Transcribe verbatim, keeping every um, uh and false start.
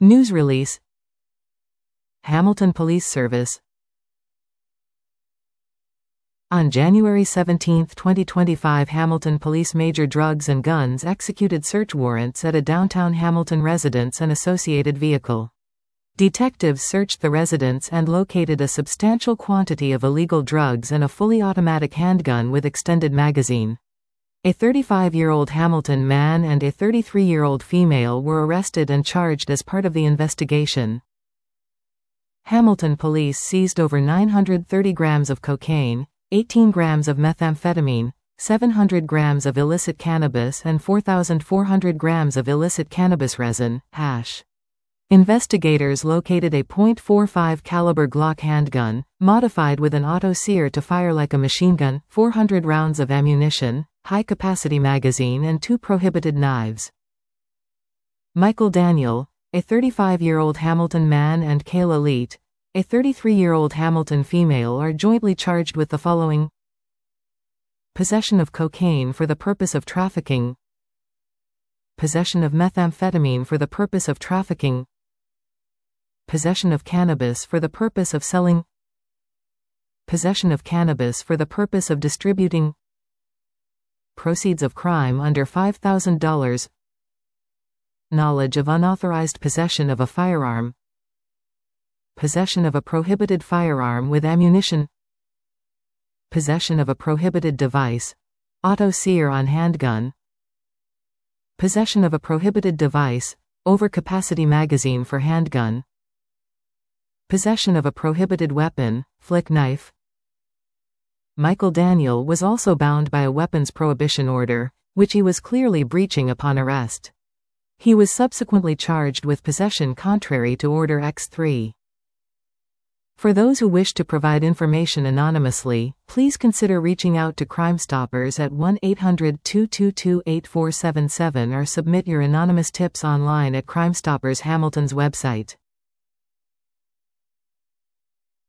News release. Hamilton Police Service. On January seventeenth twenty twenty-five, Hamilton Police Major Drugs and Guns executed search warrants at a downtown Hamilton residence and associated vehicle. Detectives searched the residence and located a substantial quantity of illegal drugs and a fully automatic handgun with extended magazine. A thirty-five-year-old Hamilton man and a thirty-three-year-old female were arrested and charged as part of the investigation. Hamilton police seized over nine hundred thirty grams of cocaine, eighteen grams of methamphetamine, seven hundred grams of illicit cannabis and four thousand four hundred grams of illicit cannabis resin, hash. Investigators located a point four five caliber Glock handgun, modified with an auto-sear to fire like a machine gun, four hundred rounds of ammunition, high-capacity magazine and two prohibited knives. Michael Daniel, a thirty-five-year-old Hamilton man, and Kayla Leet, a thirty-three-year-old Hamilton female, are jointly charged with the following: possession of cocaine for the purpose of trafficking, possession of methamphetamine for the purpose of trafficking, possession of cannabis for the purpose of selling, possession of cannabis for the purpose of distributing, proceeds of crime under five thousand dollars, knowledge of unauthorized possession of a firearm, possession of a prohibited firearm with ammunition, possession of a prohibited device, auto-sear on handgun, possession of a prohibited device, overcapacity magazine for handgun, possession of a prohibited weapon, flick knife. Michael Daniel was also bound by a weapons prohibition order, which he was clearly breaching upon arrest. He was subsequently charged with possession contrary to Order X three. For those who wish to provide information anonymously, please consider reaching out to Crime Stoppers at one eight hundred two two two eight four seven seven or submit your anonymous tips online at Crime Stoppers Hamilton's website.